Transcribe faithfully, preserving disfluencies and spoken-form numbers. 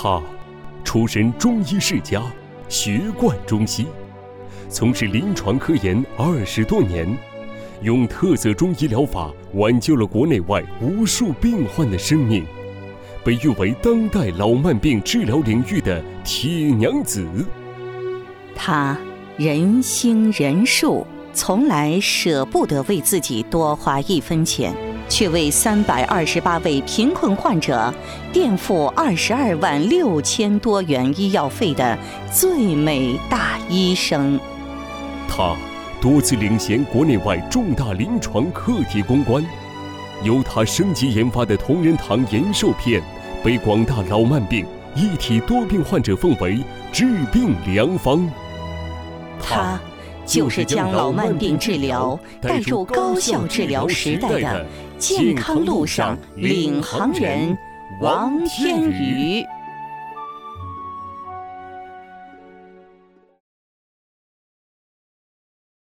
他出身中医世家，学贯中西，从事临床科研二十多年，用特色中医疗法挽救了国内外无数病患的生命，被誉为当代老慢病治疗领域的铁娘子。 他人心仁术，从来舍不得为自己多花一分钱，却为三百二十八位贫困患者垫付二十二万六千多元医药费的最美大医生。 他多次领衔国内外重大临床课题攻关，由他升级研发的同仁堂延寿片被广大老慢病、一体多病患者奉为治病良方。 他就是将老慢病治疗带入高效治疗时代的健康路上领航人王天宇。